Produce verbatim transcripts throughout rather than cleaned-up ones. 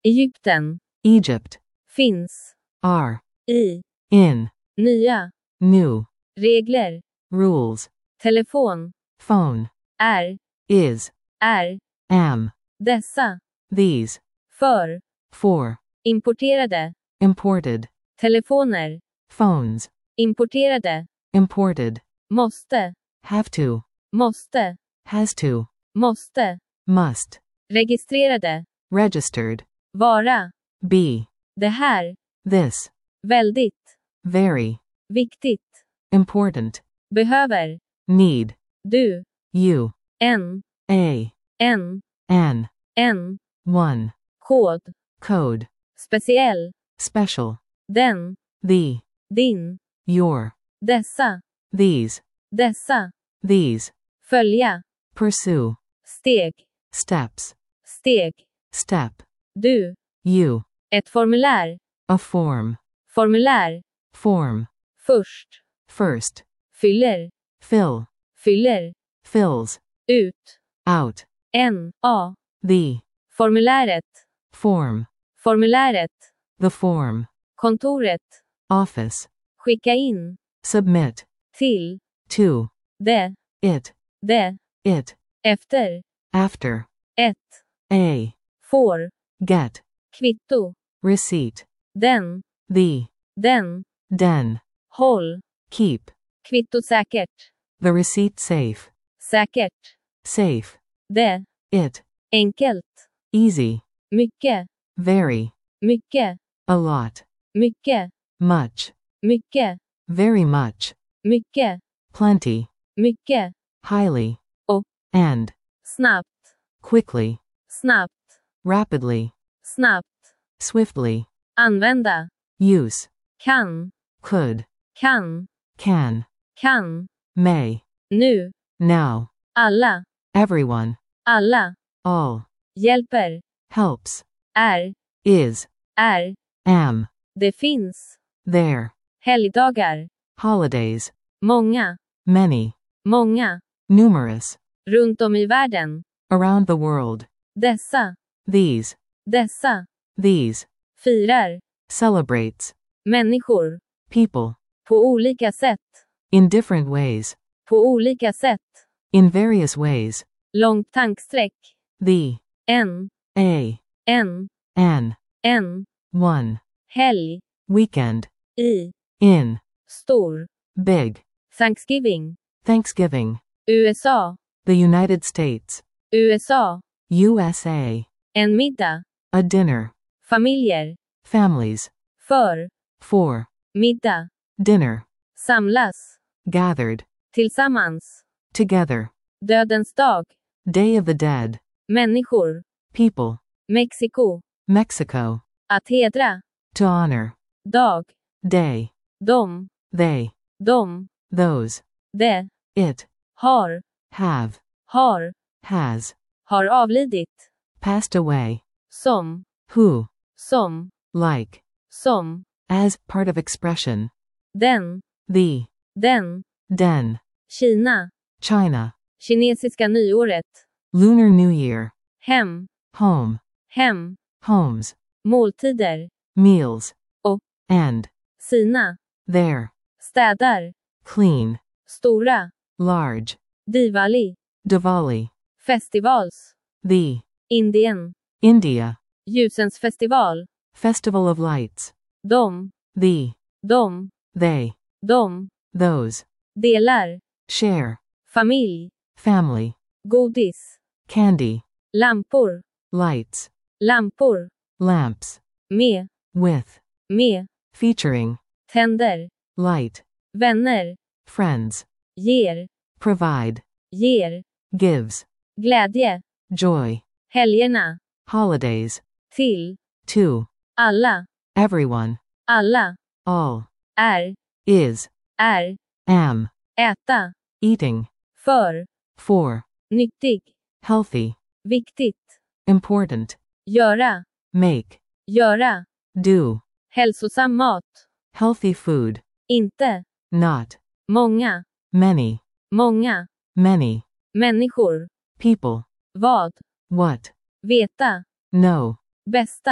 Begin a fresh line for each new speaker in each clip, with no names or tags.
Egypten.
Egypt.
Finns.
Are.
I.
In.
Nya.
New.
Regler.
Rules.
Telefon.
Phone.
Är.
Is.
Är.
Am.
Dessa.
These.
För.
For.
Importerade.
Imported.
Telefoner.
Phones.
Importerade.
Imported.
Måste.
Have to.
Måste.
Has to.
Måste.
Must.
Registrerade.
Registered.
Vara.
Be.
Det här.
This.
Väldigt.
Very.
Viktigt.
Important.
Behöver.
Need.
Du.
You.
En.
A.
En.
An.
En.
One.
Kod.
Code.
Speciell.
Special.
Den.
The.
Din.
Your.
Dessa.
These.
Dessa.
These.
Följa.
Pursue.
Steg.
Steps.
Steg.
Step.
Du.
You.
Ett formulär.
A form.
Formulär.
Form.
Först.
First.
Fyller.
Fill.
Fyller.
Fills.
Ut.
Out.
En. A.
The.
Formuläret.
Form.
Formuläret.
The form.
Kontoret.
Office.
Skicka in.
Submit.
Till.
To.
Det.
It.
Det.
It.
Efter.
After.
Ett.
A.
Får.
Get.
Kvitto.
Receipt.
Den.
The.
Den.
Den.
Håll.
Keep.
Kvitto säkert.
The receipt safe.
Säkert.
Safe.
Det.
It.
Enkelt.
Easy.
Mycket.
Very.
Mycket.
A lot.
Mycket.
Much.
Mycket.
Very much.
Mycket.
Plenty.
Mycket.
Highly.
Och.
And.
Snabbt.
Quickly.
Snabbt.
Rapidly.
Snabbt.
Swiftly.
Använda.
Use.
Kan.
Could.
Kan.
Can.
Kan.
May.
Nu.
Now.
Alla.
Everyone.
Alla.
All.
Hjälper.
Helps.
Är.
Is.
Är.
Am.
Det finns.
There.
Helgdagar.
Holidays.
Många.
Many.
Många.
Numerous.
Runt om i världen.
Around the world.
Dessa.
These.
Dessa.
These.
Firar.
Celebrates.
Människor.
People.
På olika sätt.
In different ways.
På olika sätt.
In various ways.
Långt tanksträck.
The.
En.
A.
En.
An.
En.
One.
Helg.
Weekend.
I.
In.
Stor.
Big.
Thanksgiving.
Thanksgiving.
U S A.
The United States.
U S A.
U S A.
En middag.
A dinner.
Familjer.
Families.
För.
For.
Middag.
Dinner.
Samlas.
Gathered.
Tillsammans.
Together.
Dödens dag.
Day of the Dead.
Människor.
People.
Mexiko.
Mexico.
Att hedra.
To honor.
Dag.
Day.
Dom.
They.
Dom.
Those.
Det.
It.
Har.
Have.
Har.
Has.
Har avlidit.
Passed away.
Som.
Who.
Som.
Like.
Som.
As part of expression.
Den.
The.
Den.
Den.
Kina.
China.
Kinesiska nyåret.
Lunar New Year.
Hem.
Home.
Hem.
Homes.
Måltider.
Meals.
Och.
And.
Sina.
Their.
Städar.
Clean.
Stora.
Large.
Diwali.
Diwali.
Festivals.
The.
Indien.
India.
Ljusens festival.
Festival of Lights.
Dom.
The.
Dom.
They.
Dom.
Those.
Delar.
Share.
Familj.
Family.
Godis.
Candy.
Lampor.
Lights.
Lampor.
Lamps.
Med.
With.
Med.
Featuring.
Tänder.
Light.
Vänner.
Friends.
Ger.
Provide.
Ger.
Gives.
Glädje.
Joy.
Helgerna.
Holidays.
Till.
To.
Alla.
Everyone.
Alla.
All.
Är.
Is.
Är.
Am.
Äta.
Eating.
För.
For.
Nyttig.
Healthy.
Viktigt.
Important.
Göra.
Make.
Göra.
Do.
Hälsosam mat.
Healthy food.
Inte.
Not.
Många.
Many.
Många.
Many.
Människor.
People.
Vad.
What.
Veta.
Know.
Bästa.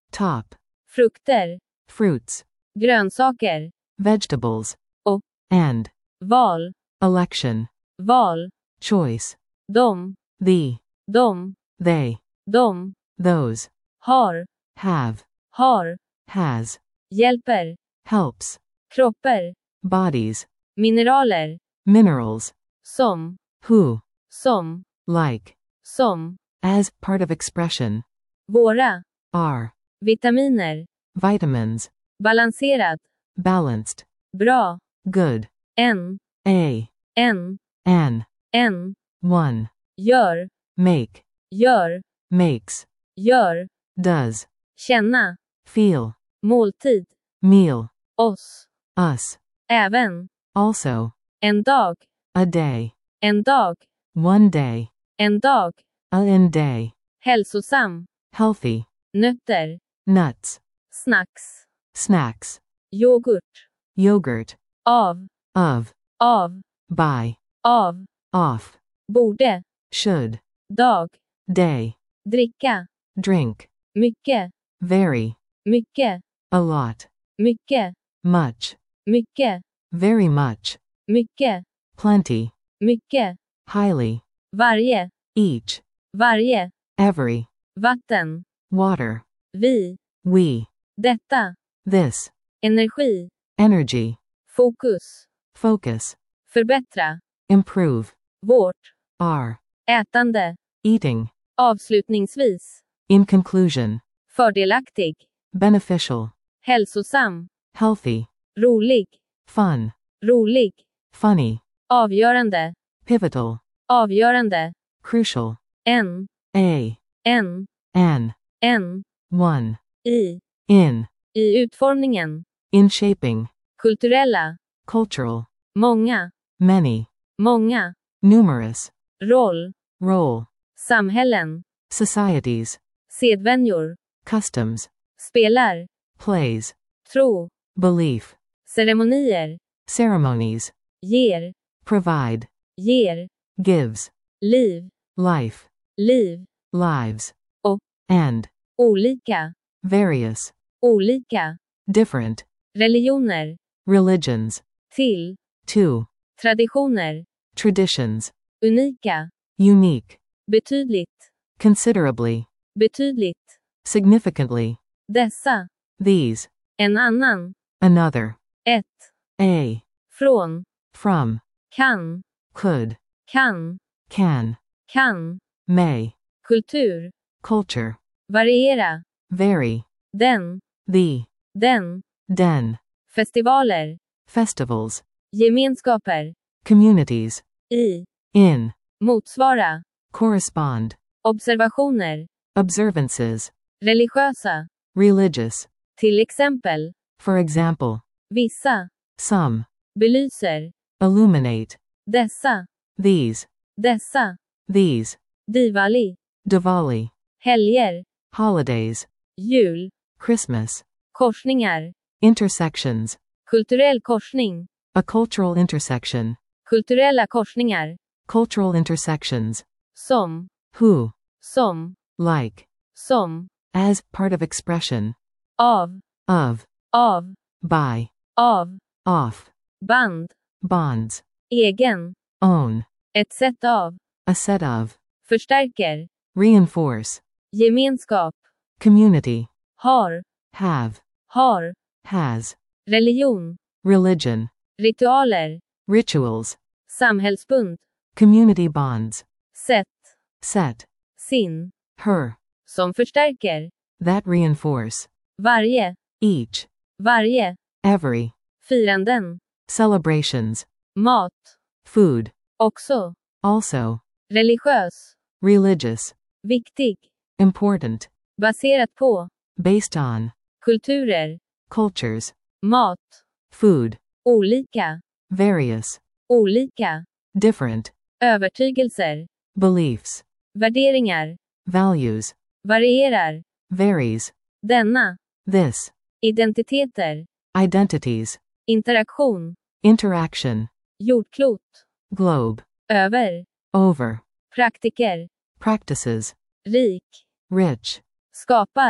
top,
frukter,
fruits,
grönsaker,
vegetables,
och
and,
val,
election,
val,
choice,
de,
the,
de,
they,
de,
those,
har,
have,
har,
has,
hjälper,
helps,
kropper,
bodies,
mineraler,
minerals,
som,
who,
som,
like,
som,
as, part of expression,
våra,
are,
vitaminer,
vitamins,
balanserad,
balanced,
bra,
good,
en,
a,
en,
an,
en,
one,
gör,
make,
gör,
makes,
gör,
does,
känna,
feel,
måltid,
meal,
oss,
us,
även,
also,
en dag,
a day,
en dag,
one day,
en dag,
a in day,
hälsosam,
healthy,
nötter,
nuts,
snacks,
snacks,
yoghurt,
yogurt,
av,
of,
av,
by,
av,
off,
borde,
should,
dag,
day,
dricka,
drink,
mycket,
very,
mycket,
a lot,
mycket,
much,
mycket,
very much,
mycket,
plenty,
mycket,
highly,
varje,
each,
varje,
every,
vatten,
water,
vi,
we,
detta,
this,
energi,
energy,
fokus,
focus,
förbättra,
improve,
vårt,
are,
ätande,
eating,
avslutningsvis,
in conclusion,
fördelaktig,
beneficial,
hälsosam,
healthy,
rolig,
fun,
rolig,
funny,
avgörande,
pivotal,
avgörande,
crucial,
en,
a,
en,
an,
en,
one,
i,
in,
i utformningen,
in shaping,
kulturella,
cultural,
många,
many,
många,
numerous,
roll,
role,
samhällen,
societies,
sedvänjor,
customs,
spelar,
plays,
tro,
belief,
ceremonier,
ceremonies,
ger,
provide,
ger,
gives,
liv,
life,
liv,
lives,
och,
and,
olika,
various,
olika,
different,
religioner,
religions,
till,
to,
traditioner,
traditions,
unika,
unique,
betydligt,
considerably,
betydligt,
significantly,
dessa,
these,
en annan,
another,
ett,
a,
från,
from,
kan,
could,
kan,
can,
kan,
may,
kultur,
culture,
variera,
vary,
den,
the,
den,
den,
festivaler,
festivals,
gemenskaper,
communities,
i,
in,
motsvara,
correspond,
observationer,
observances,
religiösa,
religious,
till exempel,
for example,
vissa,
some,
belyser,
illuminate,
dessa,
these,
dessa,
these,
Diwali,
Diwali,
helger,
holidays,
jul,
Christmas,
korsningar,
intersections,
kulturell korsning,
a cultural intersection,
kulturella korsningar,
cultural intersections,
som,
who,
som,
like,
som,
as, part of expression,
av,
of,
av,
by,
av,
off,
band,
bonds,
egen,
own,
ett sätt av,
a set of,
förstärker,
reinforce,
gemenskap,
community,
har,
have,
har,
has,
religion,
religion,
ritualer,
rituals,
samhällsbund,
community bonds,
sätt,
set,
sin,
her,
som förstärker,
that reinforce,
varje,
each,
varje,
every,
firanden,
celebrations,
mat,
food,
också,
also,
religiös,
religious,
viktig,
important,
baserat på,
based on,
kulturer,
cultures,
mat,
food,
olika,
various,
olika,
different,
övertygelser,
beliefs,
värderingar,
values,
varierar,
varies,
denna,
this,
identiteter,
identities,
interaktion,
interaction,
jordklot,
globe,
över,
over,
praktiker,
practices,
rik,
rich,
skapar,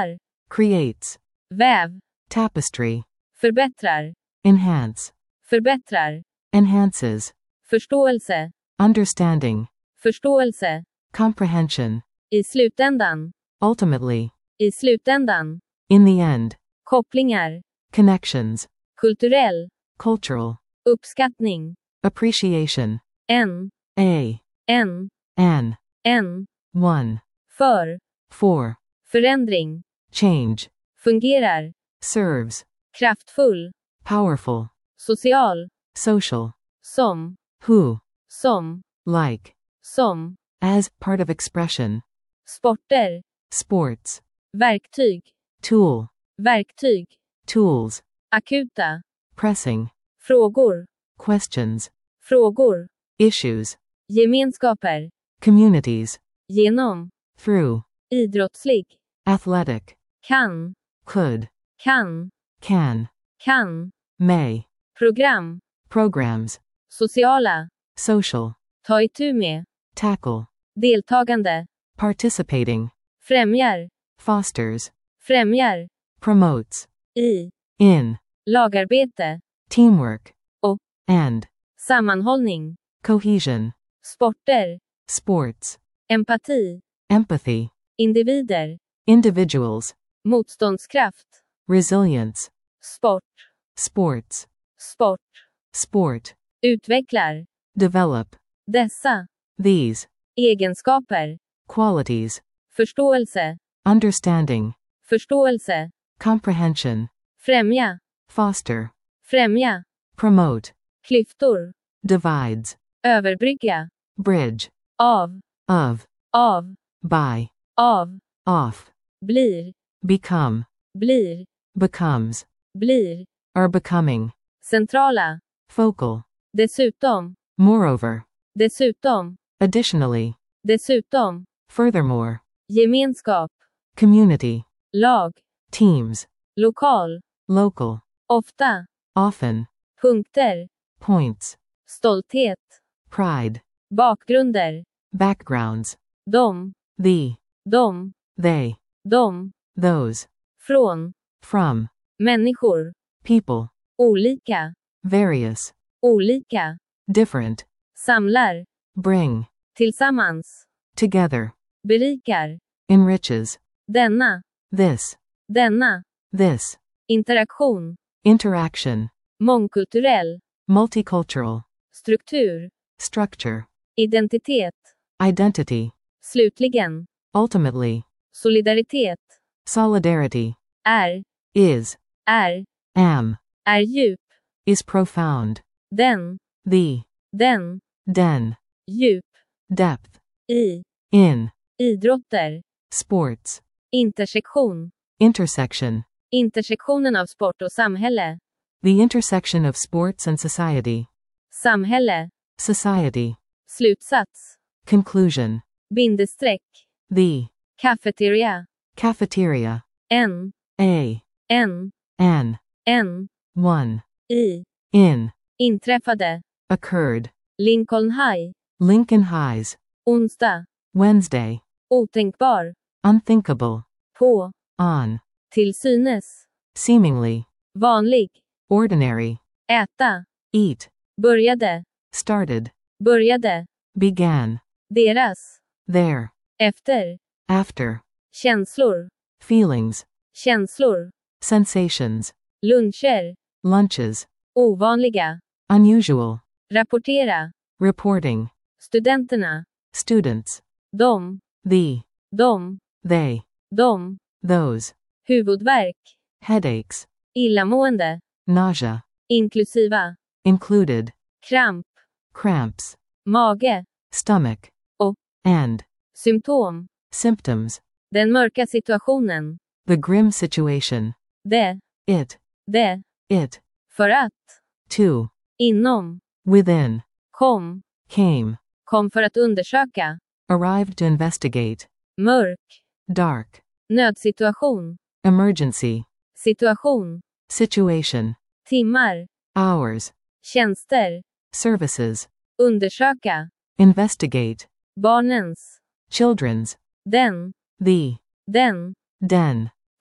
creates,
Väv.
tapestry,
Förbättrar.
enhance,
Förbättrar.
enhances,
Förståelse.
understanding,
Förståelse.
comprehension,
I slutändan.
ultimately,
I slutändan.
in the end,
Kopplingar.
connections,
Kulturell.
cultural,
Uppskattning.
appreciation,
En.
a,
En.
an,
En.
one,
För.
for,
Förändring.
change,
Fungerar.
serves,
Kraftfull.
powerful,
Social.
social,
Som.
who,
Som.
like,
Som.
as, part of expression,
Sporter.
sports,
Verktyg.
tool,
Verktyg.
tools,
Akuta.
pressing,
Frågor.
questions,
Frågor.
issues,
Gemenskaper.
communities,
Genom.
through,
Idrottslig.
athletic,
Kan.
could,
Kan.
can,
Kan.
may,
Program.
programs,
Sociala.
social,
Ta itu med.
tackle,
Deltagande.
participating,
Främjar.
fosters,
Främjar.
promotes,
I.
in,
Lagarbete.
teamwork,
Och.
and,
Sammanhållning.
cohesion,
Sporter.
sports,
Empati.
empathy,
Individer.
individuals,
Motståndskraft.
resilience,
Sport.
sports,
Sport.
sport,
Utvecklar.
develop,
Dessa.
these,
Egenskaper.
qualities,
Förståelse.
understanding,
Förståelse.
comprehension,
Främja.
foster,
Främja.
promote,
Klyftor.
divides,
Överbrygga.
bridge,
Av.
of,
Av.
by,
Av.
off,
Blir.
become,
Blir.
becomes,
Blir.
are becoming,
Centrala.
focal,
Dessutom.
moreover,
Dessutom.
additionally,
Dessutom.
furthermore,
Gemenskap.
community,
Lag.
teams,
Lokal.
local,
Ofta.
often,
Punkter.
points,
Stolthet.
pride,
Bakgrunder.
backgrounds,
Dom.
the,
Dom.
they,
Dom.
those,
Från.
from,
Människor.
people,
Olika.
various,
Olika.
different,
Samlar.
bring,
Tillsammans.
together,
Berikar.
enriches,
Denna.
this,
Denna.
this,
Interaktion.
interaction,
Mångkulturell.
multicultural,
Struktur.
structure,
Identitet.
identity,
Slutligen.
ultimately,
Solidaritet.
solidarity,
Är.
is,
Är.
am,
Är djup.
is profound,
Den.
the,
Den.
den,
Djup.
depth,
I.
in,
Idrotter.
sports,
Intersektion.
intersection,
Intersektionen av sport och samhälle.
the intersection of sports and society,
Samhälle.
society,
Slutsats.
conclusion,
Bindestreck.
the,
Cafeteria.
cafeteria,
En.
a,
En.
an,
En.
one,
I.
in,
Inträffade.
occurred,
Lincoln High.
Lincoln Highs,
Onsdag.
Wednesday,
Otänkbar.
unthinkable,
På.
on,
Till synes.
seemingly,
Vanlig.
ordinary,
Äta.
eat,
Började.
started,
Började.
began,
Deras.
there,
Efter.
after,
Känslor.
feelings,
Känslor.
sensations,
Luncher.
lunches,
Ovanliga.
unusual,
Rapportera.
reporting,
Studenterna.
students,
De.
the,
De.
they,
De.
those,
Huvudvärk.
headaches,
Illamående.
nausea,
Inklusiva.
included,
Kramp.
cramps,
Mage.
stomach,
Och.
and,
Symptom.
symptoms,
Den mörka situationen.
the grim situation,
Det.
it,
Det.
it,
För att.
to,
Inom.
within,
Kom.
came,
Kom för att undersöka.
arrived to investigate,
Mörk.
dark,
Nödsituation.
emergency,
Situation.
situation,
Timmar.
hours,
Tjänster.
services,
Undersöka.
investigate,
Barnens.
children's,
Den.
the,
Den.
den,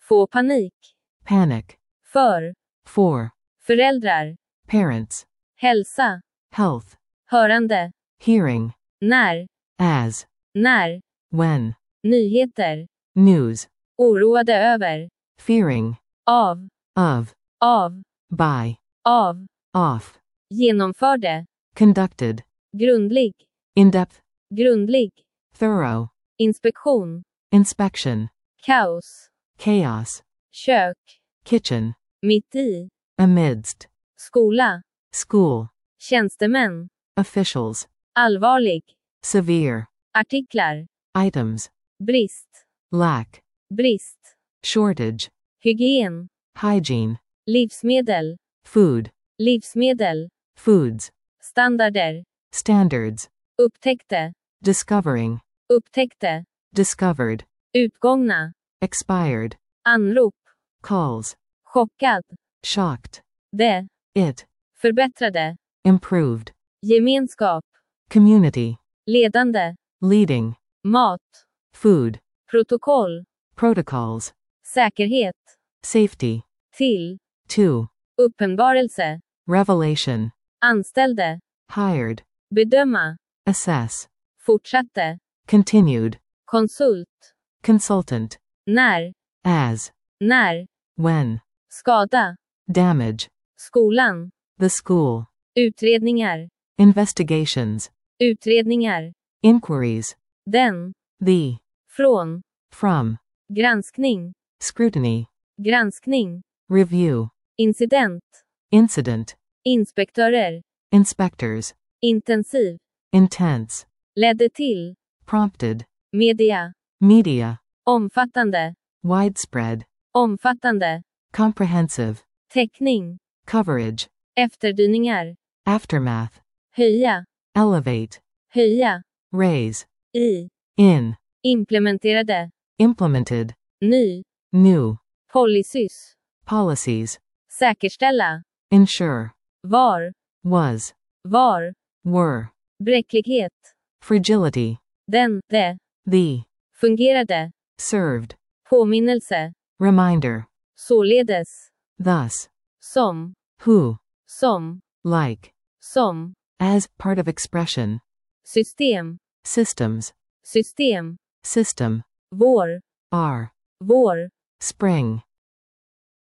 Få panik.
panic,
För.
for,
Föräldrar.
parents,
Hälsa.
health,
Hörande.
hearing,
När.
as,
När.
when,
Nyheter.
news,
Oroade över.
fearing,
Av.
of,
Av.
by,
Av.
off,
Genomförde.
conducted,
Grundlig.
in-depth,
Grundlig.
thorough,
Inspektion.
inspection,
Kaos.
chaos,
Kök.
kitchen,
Mitt i.
amidst,
Skola.
school,
Tjänstemän.
officials,
Allvarlig.
severe,
Artiklar.
items,
Brist.
lack,
Brist.
shortage,
Hygien.
hygiene,
Livsmedel.
food,
Livsmedel.
foods,
Standarder.
standards,
Upptäckte.
discovering,
Upptäckte.
discovered,
Utgångna.
expired,
Anrop.
calls,
Chockad.
shocked,
Det.
it,
Förbättrade.
improved,
Gemenskap.
community,
Ledande.
leading,
Mat.
food,
Protokoll.
protocols,
Säkerhet.
safety,
Till.
to,
Uppenbarelse.
revelation,
Anställde.
hired,
Bedöma.
assess,
Fortsatte.
continued,
Konsult.
consultant,
När.
as,
När.
when,
Skada.
damage,
Skolan.
the school,
Utredningar.
investigations,
Utredningar.
inquiries,
Den.
the,
Från.
from,
Granskning.
scrutiny,
Granskning.
review,
Incident.
incident,
Inspektörer.
inspectors,
Intensiv.
intense,
Ledde till.
prompted,
Media.
media,
Omfattande.
widespread,
Omfattande.
comprehensive,
Täckning.
coverage,
Efterdyningar.
aftermath,
Höja.
elevate,
Höja.
raise,
I.
in,
Implementerade.
implemented,
Ny.
new,
Policies.
policies,
Säkerställa.
ensure,
Var.
was,
Var.
were,
Bräcklighet.
fragility,
Den. Det.
the,
Fungerade.
served,
Påminnelse.
reminder,
Således.
thus,
Som.
who,
Som.
like,
Som.
as, part of expression,
System.
systems,
System.
system,
Vår.
are,
Vår.
spring,